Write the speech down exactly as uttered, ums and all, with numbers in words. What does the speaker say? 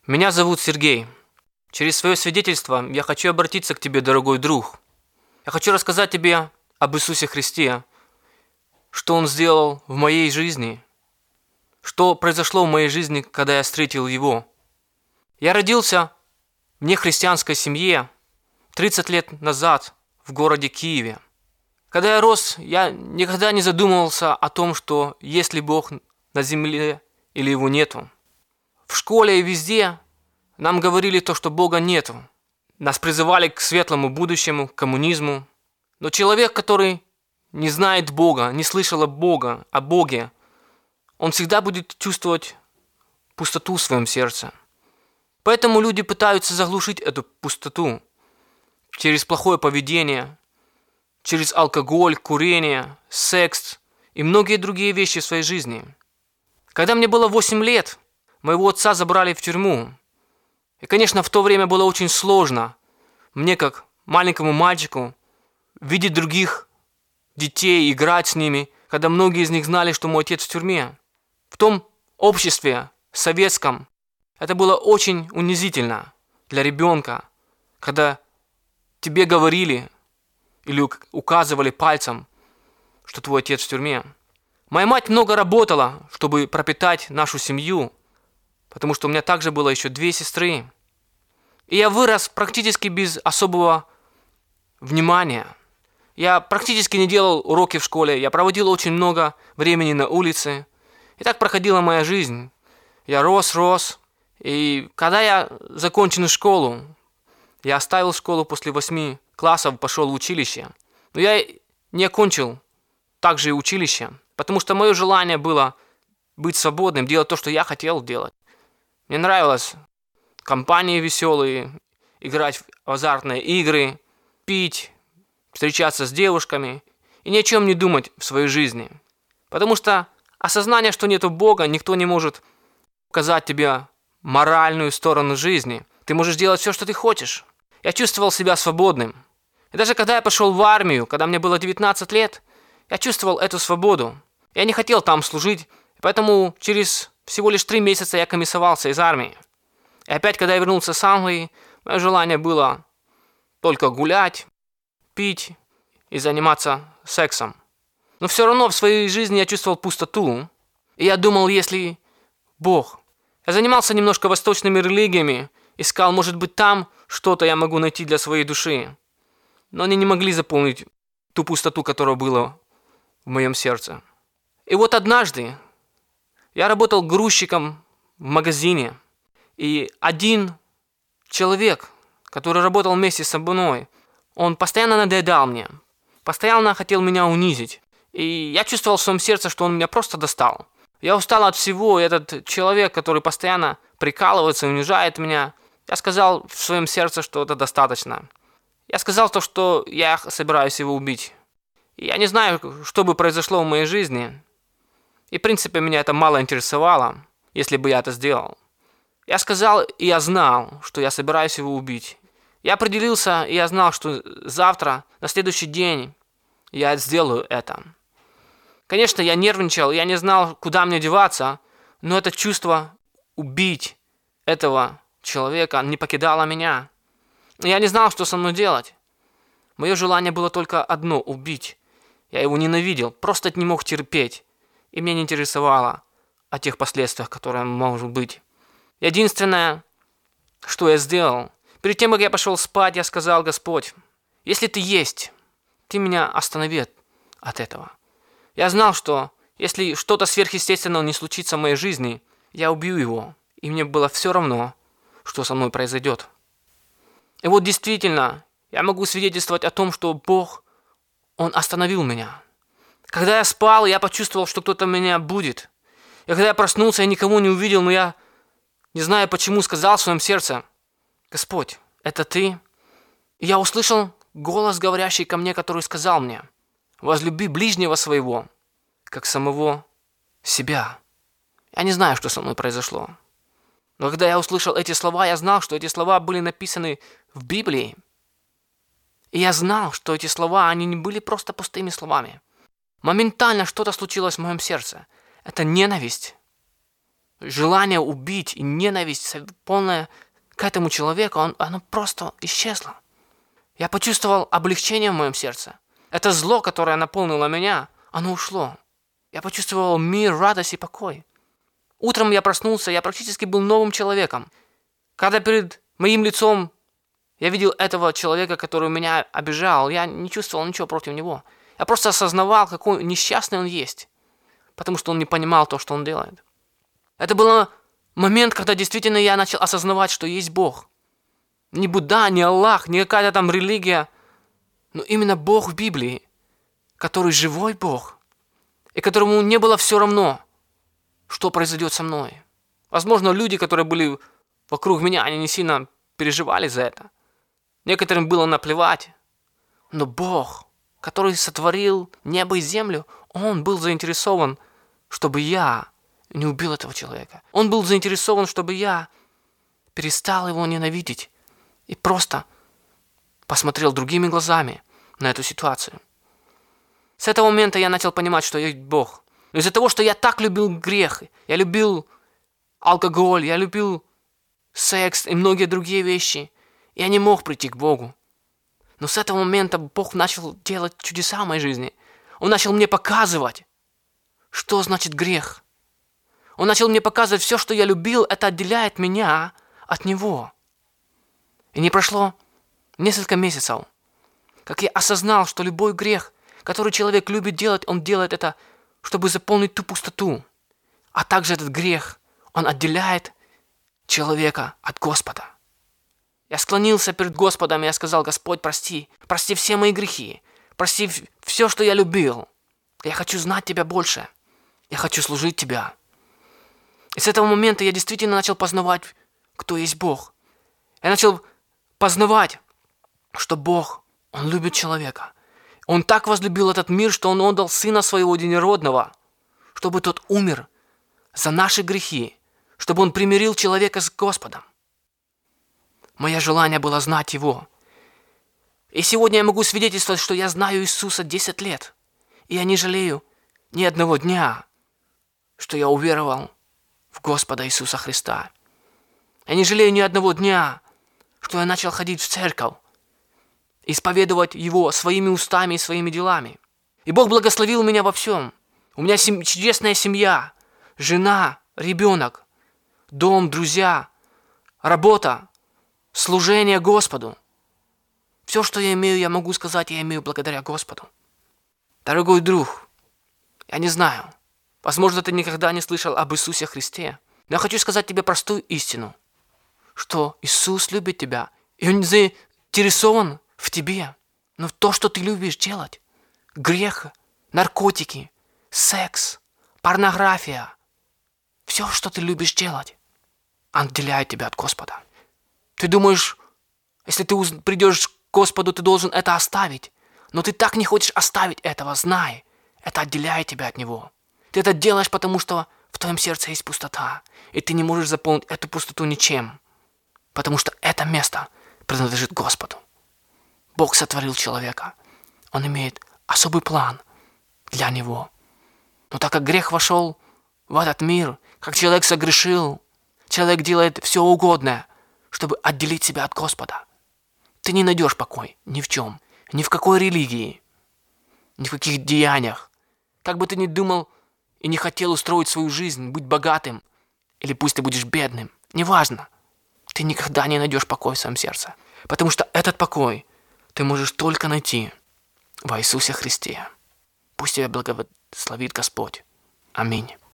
Меня зовут Сергей. Через свое свидетельство я хочу обратиться к тебе, дорогой друг. Я хочу рассказать тебе об Иисусе Христе, что Он сделал в моей жизни, что произошло в моей жизни, когда я встретил Его. Я родился в нехристианской семье тридцать лет назад в городе Киеве. Когда я рос, я никогда не задумывался о том, что есть ли Бог на земле или Его нету. В школе и везде нам говорили то, что Бога нету. Нас призывали к светлому будущему, к коммунизму. Но человек, который не знает Бога, не слышал о Бога, о Боге, он всегда будет чувствовать пустоту в своем сердце. Поэтому люди пытаются заглушить эту пустоту через плохое поведение, через алкоголь, курение, секс и многие другие вещи в своей жизни. Когда мне было восемь лет, моего отца забрали в тюрьму. И, конечно, в то время было очень сложно мне, как маленькому мальчику, видеть других детей, играть с ними, когда многие из них знали, что мой отец в тюрьме. В том обществе советском это было очень унизительно для ребенка, когда тебе говорили или указывали пальцем, что твой отец в тюрьме. Моя мать много работала, чтобы пропитать нашу семью, потому что у меня также было еще две сестры. И я вырос практически без особого внимания. Я практически не делал уроки в школе, я проводил очень много времени на улице. И так проходила моя жизнь. Я рос, рос. И когда я закончил школу, я оставил школу после восьми классов, пошел в училище. Но я не окончил также и училище, потому что мое желание было быть свободным, делать то, что я хотел делать. Мне нравилось компании веселые, играть в азартные игры, пить, встречаться с девушками и ни о чем не думать в своей жизни. Потому что осознание, что нету Бога, никто не может указать тебе моральную сторону жизни. Ты можешь делать все, что ты хочешь. Я чувствовал себя свободным. И даже когда я пошел в армию, когда мне было девятнадцать лет, я чувствовал эту свободу. Я не хотел там служить, поэтому через всего лишь три месяца я комиссовался из армии. И опять, когда я вернулся с Англии, мое желание было только гулять, пить и заниматься сексом. Но все равно в своей жизни я чувствовал пустоту. И я думал, если Бог... Я занимался немножко восточными религиями, искал, может быть, там что-то я могу найти для своей души. Но они не могли заполнить ту пустоту, которая была в моем сердце. И вот однажды я работал грузчиком в магазине, и один человек, который работал вместе со мной, он постоянно надоедал мне, постоянно хотел меня унизить. И я чувствовал в своем сердце, что он меня просто достал. Я устал от всего, и этот человек, который постоянно прикалывается, унижает меня, я сказал в своем сердце, что это достаточно. Я сказал то, что я собираюсь его убить. И я не знаю, что бы произошло в моей жизни. И, в принципе, меня это мало интересовало, если бы я это сделал. Я сказал, и я знал, что я собираюсь его убить. Я определился, и я знал, что завтра, на следующий день, я сделаю это. Конечно, я нервничал, я не знал, куда мне деваться, но это чувство убить этого человека не покидало меня. Я не знал, что со мной делать. Мое желание было только одно – убить. Я его ненавидел, просто не мог терпеть. И мне не интересовало о тех последствиях, которые могут быть. Единственное, что я сделал, перед тем, как я пошел спать, я сказал: Господь, если Ты есть, Ты меня останови от этого. Я знал, что если что-то сверхъестественного не случится в моей жизни, я убью его, и мне было все равно, что со мной произойдет. И вот действительно, я могу свидетельствовать о том, что Бог, Он остановил меня. Когда я спал, я почувствовал, что кто-то меня будет. И когда я проснулся, я никого не увидел, но я, не знаю почему, сказал в своем сердце: Господь, это Ты? И я услышал голос, говорящий ко мне, который сказал мне: возлюби ближнего своего, как самого себя. Я не знаю, что со мной произошло. Но когда я услышал эти слова, я знал, что эти слова были написаны в Библии. И я знал, что эти слова, они не были просто пустыми словами. Моментально что-то случилось в моем сердце. Это ненависть. желание убить и ненависть полная к этому человеку, он, оно просто исчезло. Я почувствовал облегчение в моем сердце. Это зло, которое наполнило меня, оно ушло. Я почувствовал мир, радость и покой. Утром я проснулся, я практически был новым человеком. Когда перед моим лицом я видел этого человека, который меня обижал, я не чувствовал ничего против него. Я просто осознавал, какой несчастный он есть, потому что он не понимал то, что он делает. Это был момент, когда действительно я начал осознавать, что есть Бог. Не Будда, не Аллах, не какая-то там религия, но именно Бог в Библии, который живой Бог, и которому не было все равно, что произойдет со мной. Возможно, люди, которые были вокруг меня, они не сильно переживали за это. Некоторым было наплевать. Но Бог, который сотворил небо и землю, Он был заинтересован, чтобы я не убил этого человека. Он был заинтересован, чтобы я перестал его ненавидеть и просто посмотрел другими глазами на эту ситуацию. С этого момента я начал понимать, что есть Бог. Но из-за того, что я так любил грех, я любил алкоголь, я любил секс и многие другие вещи, я не мог прийти к Богу. Но с этого момента Бог начал делать чудеса в моей жизни. Он начал мне показывать, что значит грех. Он начал мне показывать, все, что я любил, это отделяет меня от Него. И не прошло несколько месяцев, как я осознал, что любой грех, который человек любит делать, он делает это, чтобы заполнить ту пустоту. А также этот грех, он отделяет человека от Господа. Я склонился перед Господом, и я сказал: Господь, прости, прости все мои грехи, прости все, что я любил. Я хочу знать Тебя больше. Я хочу служить Тебя. И с этого момента я действительно начал познавать, кто есть Бог. Я начал познавать, что Бог, Он любит человека. Он так возлюбил этот мир, что Он отдал Сына Своего Единородного, чтобы Тот умер за наши грехи, чтобы Он примирил человека с Господом. Мое желание было знать Его. И сегодня я могу свидетельствовать, что я знаю Иисуса десять лет. И я не жалею ни одного дня, что я уверовал в Господа Иисуса Христа. Я не жалею ни одного дня, что я начал ходить в церковь, исповедовать Его своими устами и своими делами. И Бог благословил меня во всем. У меня сем- чудесная семья, жена, ребенок, дом, друзья, работа, служение Господу. Все, что я имею, я могу сказать, я имею благодаря Господу. Дорогой друг, я не знаю, возможно, ты никогда не слышал об Иисусе Христе, но я хочу сказать тебе простую истину, что Иисус любит тебя, и Он заинтересован в тебе, но в то, что ты любишь делать. Грех, наркотики, секс, порнография, все, что ты любишь делать, отделяет тебя от Господа. Ты думаешь, если ты придешь к Господу, ты должен это оставить. Но ты так не хочешь оставить этого, знай, это отделяет тебя от Него. Ты это делаешь, потому что в твоем сердце есть пустота, и ты не можешь заполнить эту пустоту ничем, потому что это место принадлежит Господу. Бог сотворил человека. Он имеет особый план для него. Но так как грех вошел в этот мир, как человек согрешил, человек делает все угодное, чтобы отделить себя от Господа. Ты не найдешь покой ни в чем, ни в какой религии, ни в каких деяниях. Как бы ты ни думал и не хотел устроить свою жизнь, быть богатым, или пусть ты будешь бедным, неважно, ты никогда не найдешь покой в своем сердце. Потому что этот покой ты можешь только найти во Иисусе Христе. Пусть тебя благословит Господь. Аминь.